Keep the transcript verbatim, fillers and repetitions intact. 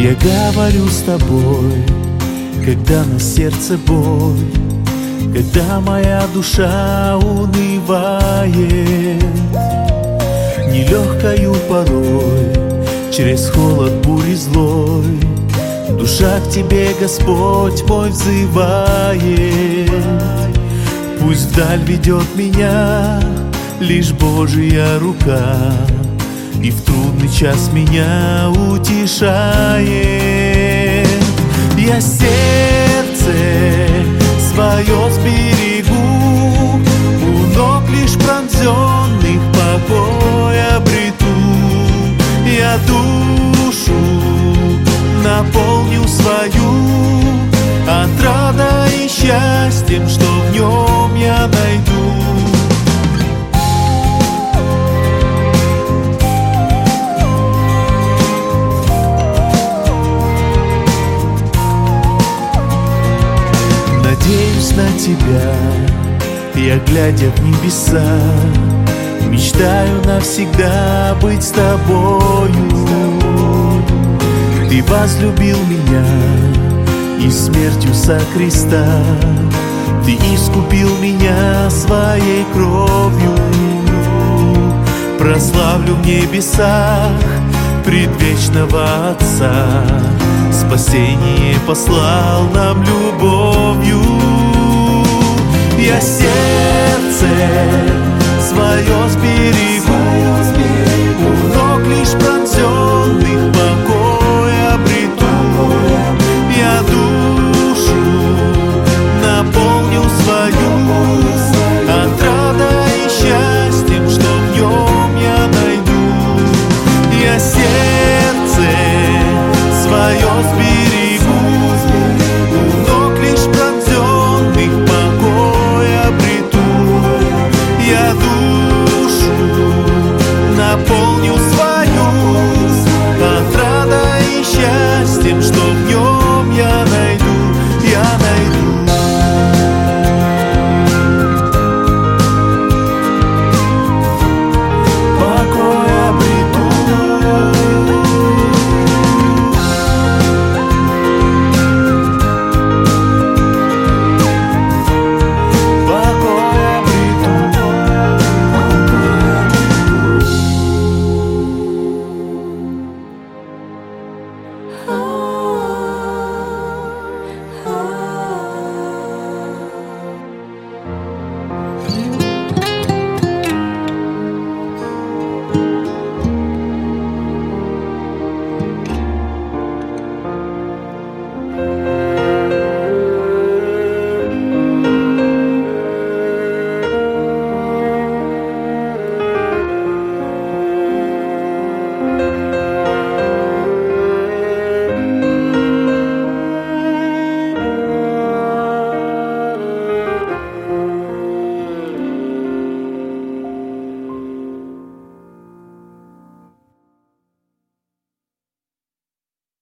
Я говорю с тобой, когда на сердце боль, когда моя душа унывает. Нелегкою порой, через холод бури злой, душа к тебе, Господь мой, взывает. Пусть вдаль ведет меня лишь Божья рука, и в трудный час меня утешает. Я сердце свое сберегу, у ног лишь пронзенных покой обрету. Я душу наполню свою отрадой и счастьем, что в нем я найду. Надеюсь на тебя, я, глядя в небеса, мечтаю навсегда быть с тобою. Ты возлюбил меня и смертью со креста, ты искупил меня своей кровью. Прославлю в небесах предвечного Отца, спасение послал нам любовью. Я сердце свое сберегу, у ног лишь пронзенных покой обрету. Я душу наполню свою отрадой и счастьем, что в нем я найду. Я сердце свое сберегу,